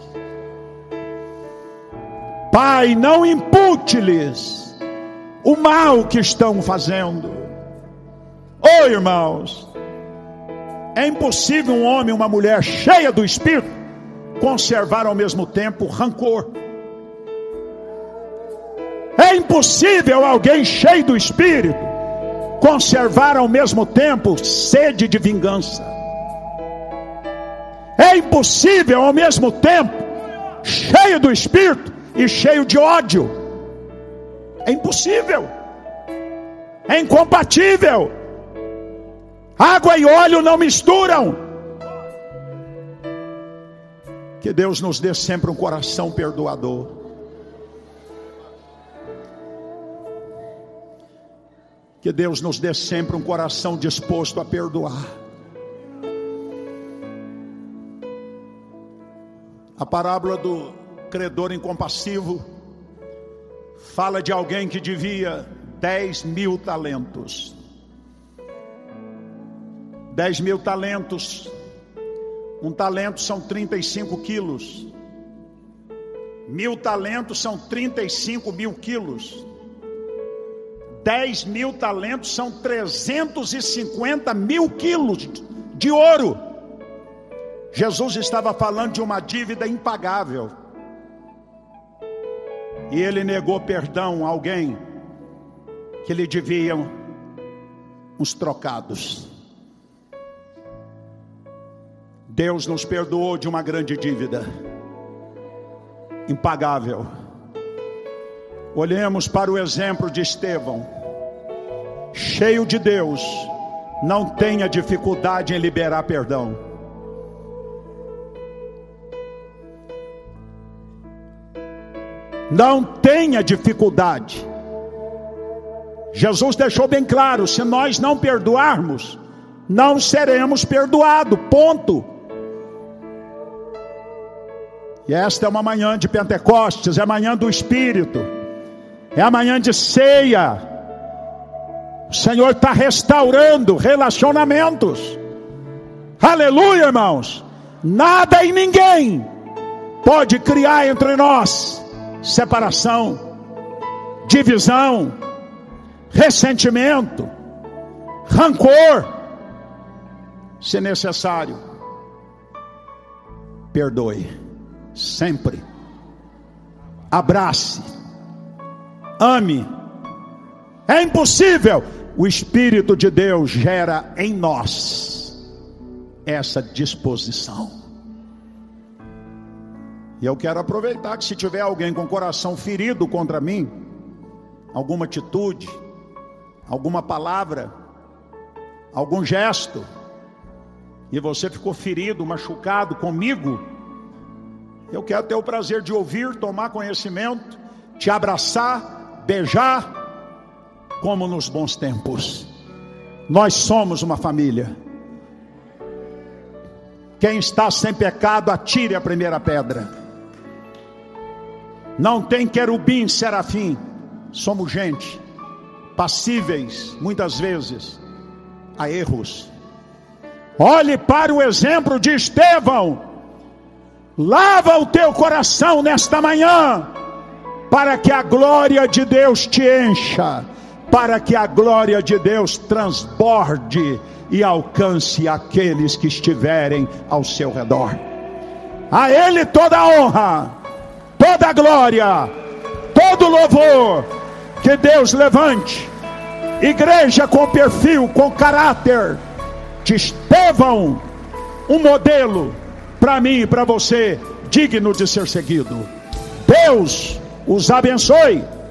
Pai, não impute-lhes o mal que estão fazendo. Oh, irmãos, é impossível um homem e uma mulher cheia do Espírito conservar ao mesmo tempo rancor. É impossível alguém cheio do Espírito conservar ao mesmo tempo sede de vingança. É impossível ao mesmo tempo cheio do Espírito e cheio de ódio. É impossível, é incompatível. Água e óleo não misturam. Que Deus nos dê sempre um coração perdoador. Que Deus nos dê sempre um coração disposto a perdoar. A parábola do credor incompassivo fala de alguém que devia dez mil talentos. Dez mil talentos. Um talento são trinta e cinco quilos. Mil talentos são trinta e cinco mil quilos. Dez mil talentos são trezentos e cinquenta mil quilos de ouro. Jesus estava falando de uma dívida impagável. E ele negou perdão a alguém que lhe deviam uns trocados. Deus nos perdoou de uma grande dívida impagável. Olhemos para o exemplo de Estevão, cheio de Deus, não tenha dificuldade em liberar perdão. Não tenha dificuldade. Jesus deixou bem claro: se nós não perdoarmos, não seremos perdoados, ponto. E esta é uma manhã de Pentecostes, é a manhã do Espírito, é a manhã de ceia. O Senhor está restaurando relacionamentos. Aleluia, irmãos. Nada e ninguém pode criar entre nós separação, divisão, ressentimento, rancor. Se necessário, perdoe sempre, abrace, ame. É impossível. O Espírito de Deus gera em nós essa disposição. E eu quero aproveitar que se tiver alguém com o coração ferido contra mim, alguma atitude, alguma palavra, algum gesto, e você ficou ferido, machucado comigo, eu quero ter o prazer de ouvir, tomar conhecimento, te abraçar, beijar, como nos bons tempos. Nós somos uma família. Quem está sem pecado, atire a primeira pedra. Não tem querubim, serafim. Somos gente, passíveis, muitas vezes, a erros. Olhe para o exemplo de Estevão. Lava o teu coração nesta manhã, para que a glória de Deus te encha, para que a glória de Deus transborde e alcance aqueles que estiverem ao seu redor. A Ele toda a honra, toda a glória, todo louvor. Que Deus levante igreja com perfil, com caráter de Estevão, um modelo para mim e para você, digno de ser seguido. Deus os abençoe.